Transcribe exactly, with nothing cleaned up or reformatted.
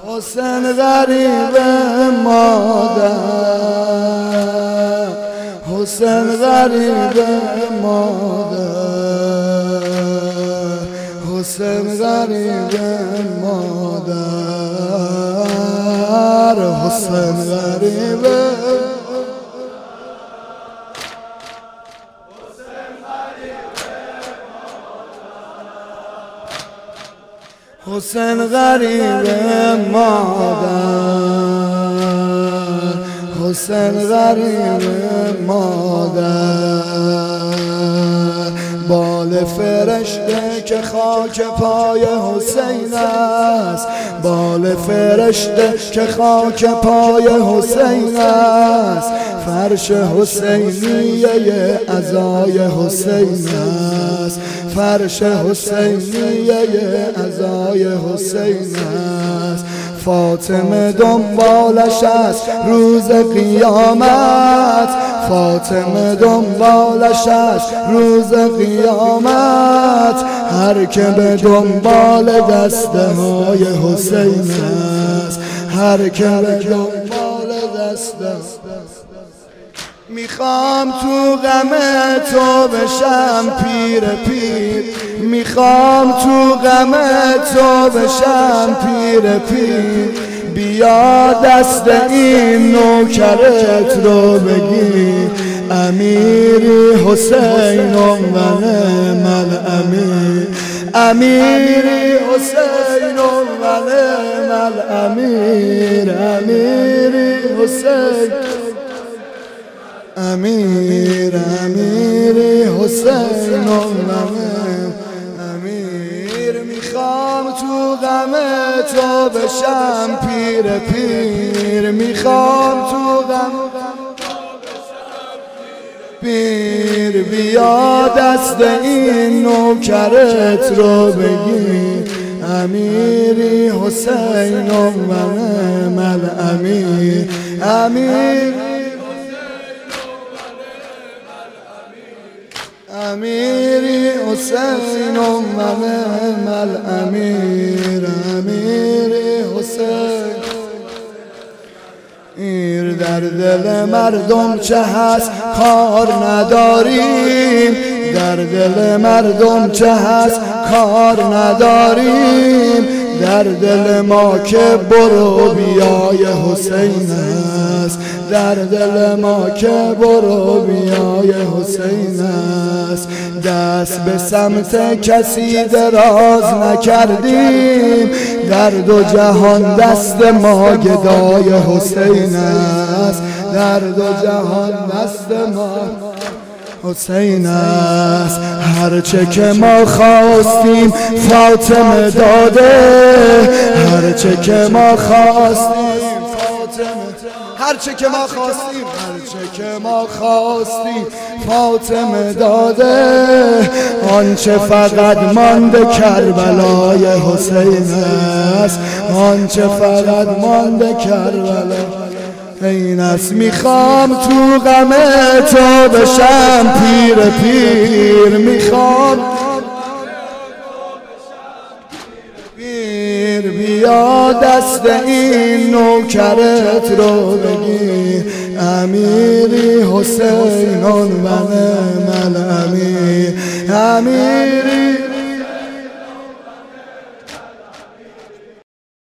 حسین غریب مادر، حسین غریب مادر، حسین غریب مادر، حسین غریب حسین غریب مادر، حسین غریب مادر، بال فرشته که خاک پای حسین است، بال فرشته که خاک پای حسین است، فرش حسینیه عزای حسین است، فرش حسینیه عزای حسین است. فاطمه دنبالش است روز قیامت، فاطمه دنبالش است روز قیامت، هر که به دنبال دسته های حسین است، هر که به دنبال دسته. میخوام تو غم تو بشم پیر پیر، میخوام تو غم تو بشم پیر پیر، بیا دست این نوکرت رو بگی، امیری حسین و من الامیر، امیری حسین و من الامیر، امیری حسین، امیر امیری حسین و من امیر. میخوام تو غم تو بشم پیر پیر، میخوام تو غم پیر، بیا دست این نوکرت رو بگی، امیری حسین و من الامیر، امیر امیری حسین و من الامیر، امیری حسین. ایر در دل مردم چه هست کار نداریم، در دل مردم چه هست کار نداریم، در دل ما که برو بیای حسین است، در دل ما که برو بیای حسین است. دست به سمت کسی دراز نکردیم، در دو جهان دست ما گدای حسین است، در دو جهان دست ما حسین است. هرچه که ما خواستیم فاطمه داده، هرچه که ما خواستیم فاطمه، هرچه که ما خواستیم، هرچه که ما خواستیم فاطمه داده، آنچه فقط مانده کربلای حسین است، آنچه فقط مانده کربلا این است. میخوام تو غم تو بشم پیر پیر، میخوام پیر، بیا دست این نوکرت رو بگی، امیری حسین و من الامیر، امیری